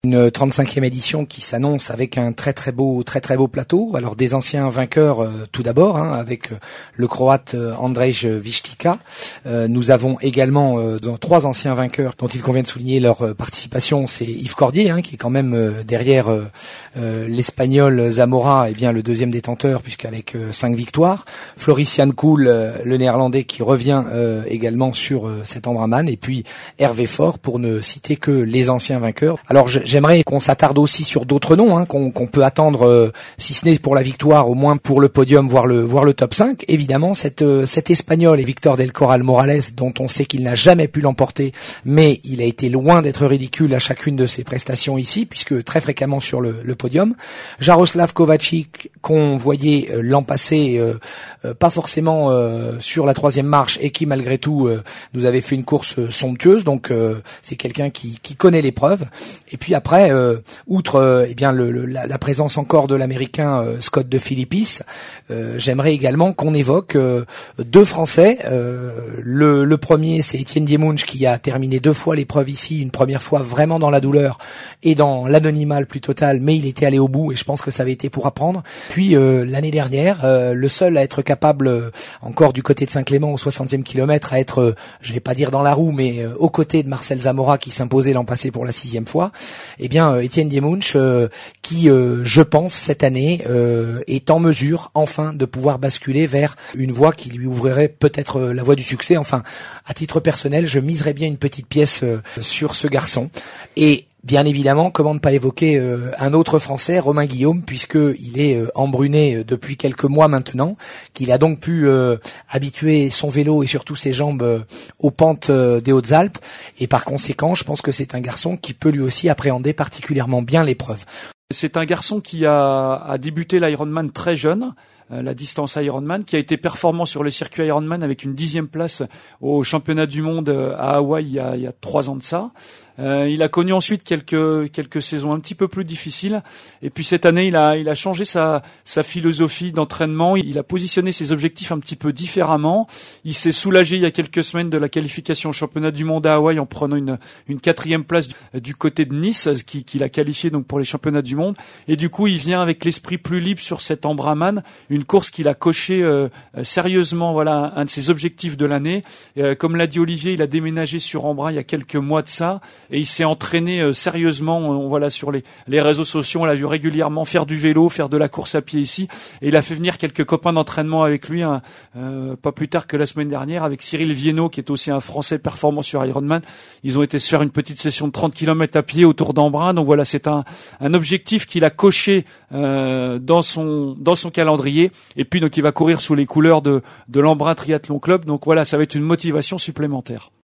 Une 35e édition qui s'annonce avec un très très beau plateau. Alors des anciens vainqueurs tout d'abord, avec le Croate Andrej Vištika. Nous avons également 3 anciens vainqueurs dont il convient de souligner leur participation. C'est Yves Cordier qui est quand même derrière l'Espagnol Zamora, le deuxième détenteur puisqu'avec 5 victoires. Floris Jan Kool, le Néerlandais qui revient également sur cet Ambraman, et puis Hervé Faure pour ne citer que les anciens vainqueurs. Alors j'aimerais qu'on s'attarde aussi sur d'autres noms qu'on peut attendre, si ce n'est pour la victoire, au moins pour le podium, voire le top 5. Évidemment, cet Espagnol, Victor del Corral Morales, dont on sait qu'il n'a jamais pu l'emporter, mais il a été loin d'être ridicule à chacune de ses prestations ici, puisque très fréquemment sur le podium. Jaroslav Kovačič, qu'on voyait l'an passé, pas forcément sur la 3e marche, et qui malgré tout nous avait fait une course somptueuse. Donc c'est quelqu'un qui connaît l'épreuve. Et puis après, outre la présence encore de l'Américain Scott de Philippis, j'aimerais également qu'on évoque 2 Français. Le premier, c'est Étienne Diemunch, qui a terminé 2 fois l'épreuve ici, une première fois vraiment dans la douleur et dans l'anonymat le plus total, mais il était allé au bout et je pense que ça avait été pour apprendre. Puis l'année dernière, le seul à être capable, encore du côté de Saint-Clément au 60e kilomètre, à être, je vais pas dire dans la roue, mais aux côtés de Marcel Zamora qui s'imposait l'an passé pour la 6e fois, Étienne Diemunch, qui, je pense, cette année, est en mesure, enfin, de pouvoir basculer vers une voie qui lui ouvrirait peut-être la voie du succès. Enfin, à titre personnel, je miserais bien une petite pièce sur ce garçon. Et bien évidemment, comment ne pas évoquer un autre Français, Romain Guillaume, puisqu'il est embruné depuis quelques mois maintenant, qu'il a donc pu habituer son vélo et surtout ses jambes aux pentes des Hautes-Alpes. Et par conséquent, je pense que c'est un garçon qui peut lui aussi appréhender particulièrement bien l'épreuve. C'est un garçon qui a débuté l'Ironman très jeune, la distance Ironman, qui a été performant sur le circuit Ironman avec une 10e place au championnat du monde à Hawaï il y a 3 ans de ça. Il a connu ensuite quelques saisons un petit peu plus difficiles, et puis cette année il a changé sa philosophie d'entraînement. Il a positionné ses objectifs un petit peu différemment. Il s'est soulagé il y a quelques semaines de la qualification au championnat du monde à Hawaï en prenant une 4e place du côté de Nice, qui l'a qualifié donc pour les championnats du monde, et du coup il vient avec l'esprit plus libre sur cet Ambraman, une course qu'il a coché sérieusement, voilà, un de ses objectifs de l'année. Comme l'a dit Olivier, il a déménagé sur Embrun il y a quelques mois de ça, et il s'est entraîné sérieusement, voilà, sur les réseaux sociaux. On l'a vu régulièrement faire du vélo, faire de la course à pied ici, et il a fait venir quelques copains d'entraînement avec lui, pas plus tard que la semaine dernière, avec Cyril Viennot, qui est aussi un Français performant sur Ironman. Ils ont été se faire une petite session de 30 km à pied autour d'Embrun. Donc voilà, c'est un objectif qu'il a coché dans son calendrier, et puis donc il va courir sous les couleurs de l'Embrun Triathlon Club. Donc voilà, ça va être une motivation supplémentaire.